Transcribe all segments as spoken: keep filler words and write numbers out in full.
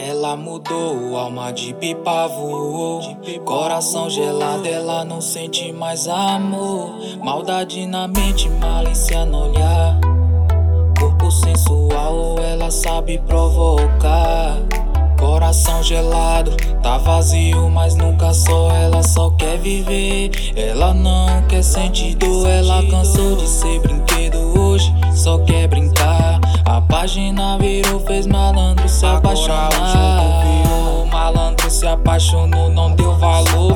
Ela mudou, alma de pipa voou. Coração gelado, ela não sente mais amor. Maldade na mente, malícia no olhar. Corpo sensual, ela sabe provocar. Coração gelado, tá vazio, mas nunca só. Ela só quer viver, ela não quer sentir dor. Ela cansou de ser brinquedo, hoje só quer brincar. A página virou, fez malandro se apaixonar. Agora o jogo virou, malandro se apaixonou, não deu valor,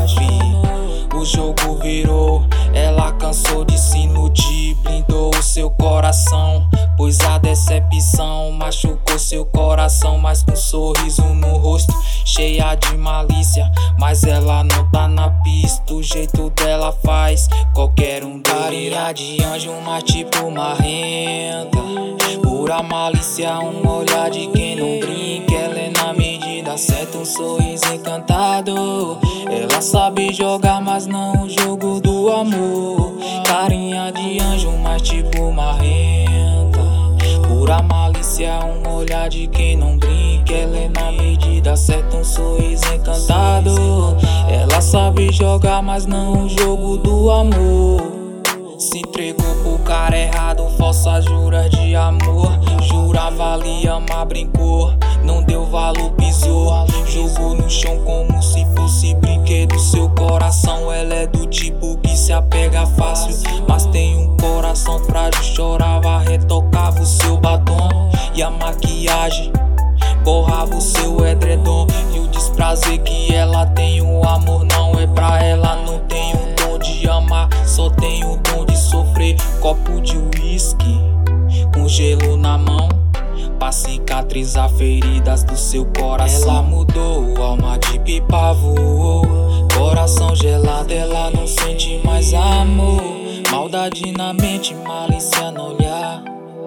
fi. O jogo virou, ela cansou de se iludir. Blindou o seu coração, pois a decepção machucou seu coração. Mas com um sorriso no rosto, cheia de malícia. Mas ela não tá na pista, o jeito dela faz qualquer um carinha de anjo, mas tipo marrenta. Pura malícia, um olhar de quem não brinca. Ela é na medida certa, um sorriso encantado. Ela sabe jogar, mas não o jogo do amor. Carinha de anjo, mas tipo marrenta. Pura malícia, um olhar de quem não brinca. Ela é na medida certa, um sorriso encantado. Ela sabe jogar, mas não o jogo do amor. Se entregou pro cara errado, falsas juras de amor. Jurava ali amar, brincou, não deu valor, pisou. Jogou no chão como se fosse brinquedo. Seu coração, ela é do tipo que se apega fácil, mas tem um coração frágil. Chorava, retocava o seu batom e a maquiagem, borrava o seu edredom. E o desprazer que ela tem, o amor não é pra ela. Não tem o dom de amar, só tem o dom de sofrer. Copo de uísque com gelo na mão, pra cicatrizar feridas do seu coração. Ela mudou, alma de pipa voou. Coração gelado, ela não sente mais amor. Maldade na mente, malícia no olhar.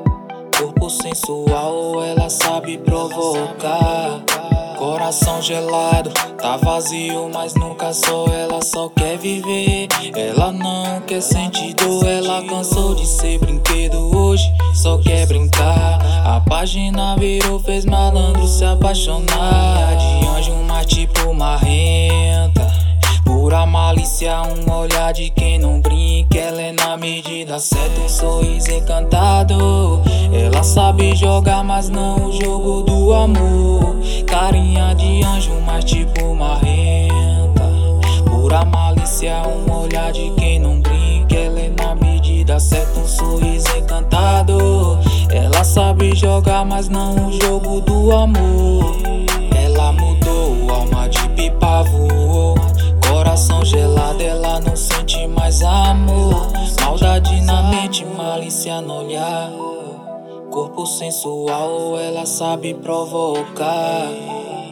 Corpo sensual, ela sabe provocar. Coração gelado, tá vazio, mas nunca só. Ela só quer viver, ela não quer sentir dor. Ela cansou de ser brinquedo, hoje só quer brincar. A página virou, fez malandro se apaixonar. De anjo, mas tipo marrenta. Pura malícia, um olhar de quem não brinca. Ela é na medida certa, um sorriso encantado. Ela sabe jogar, mas não o jogo do amor. Carinha de anjo, mas tipo marrenta. Pura malícia, um olhar de quem não brinca. Ela é na medida certa, um sorriso encantado. Ela sabe jogar, mas não o jogo do amor. Ela mudou, alma de pipa voou. Coração gelado, ela não sente mais amor. Maldade na mente, malícia no olhar. Corpo sensual, ela sabe provocar.